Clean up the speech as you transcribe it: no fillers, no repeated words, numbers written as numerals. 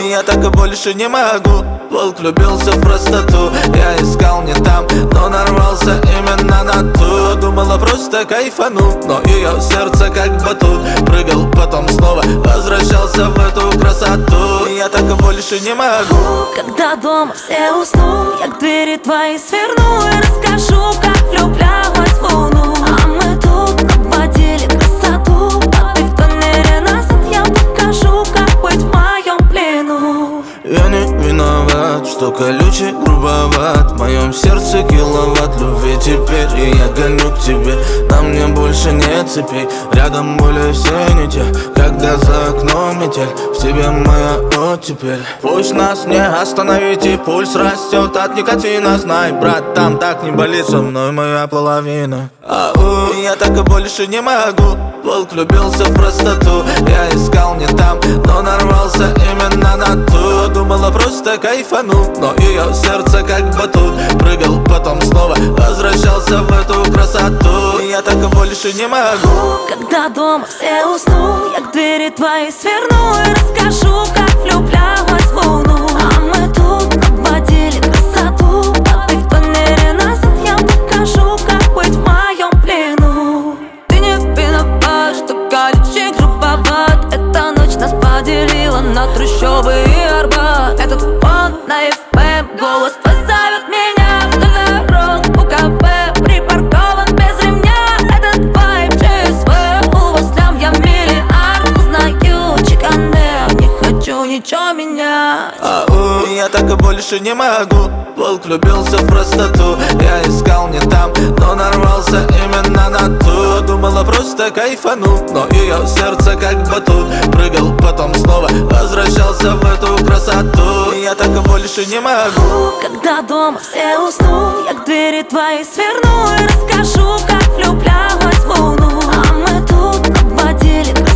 Я так и больше не могу. Волк влюбился в простоту. Я искал не там, но нарвался именно на ту. Думала просто кайфану, но ее сердце как батут. Прыгал, потом снова возвращался в эту красоту. Я так и больше не могу. Когда дома все уснут, я к двери твоей сверну и расскажу, как влюблялась в луну. А мы тут обводили красоту, а ты в тоннеле назад. Я покажу, как быть в моем плену. Я не виноват, что колючий, грубоват. В моем сердце киловатт любви теперь, и я гоню к тебе. На мне больше нет цепей, рядом более все не те. Когда за окном метель, в тебе моя оттепель. Пусть нас не остановить, и пульс растет от никотина. Знай, брат, там так не болит, со мной моя половина. Я так и больше не могу. Волк влюбился в простоту. Я искал не там, но нарвался именно на ту. Думала просто кайфану, но ее сердце как батут. Прыгал, потом снова возвращался в эту красоту. Я так и больше не могу. Когда дома все уснут, я к двери твоей сверну и расскажу, как влюблялась в луну. А мы тут обводили красоту, а ты в тоннеле назад. Я покажу, как быть в моем плену. Ты не виноват, что колючий, грубоват. Эта ночь нас поделила на трущобы и Арбат. Этот фон на FM, голос твой зовет меня в дорог. У кафе припаркован без ремня. Этот вайб ЧСВ, у вас лям, я миллиард. Узнаю чеканер, не хочу ничего менять. Я так и больше не могу. Волк влюбился в простоту. Я искал не там, но нарвался именно на ту. Думала просто кайфану, но ее сердце как батут. Прыгал, потом снова возвращался в эту красоту. Я так и больше не могу. Когда дома все уснут, я к двери твоей сверну и расскажу, как влюблялась в луну. А мы тут обводили красоту.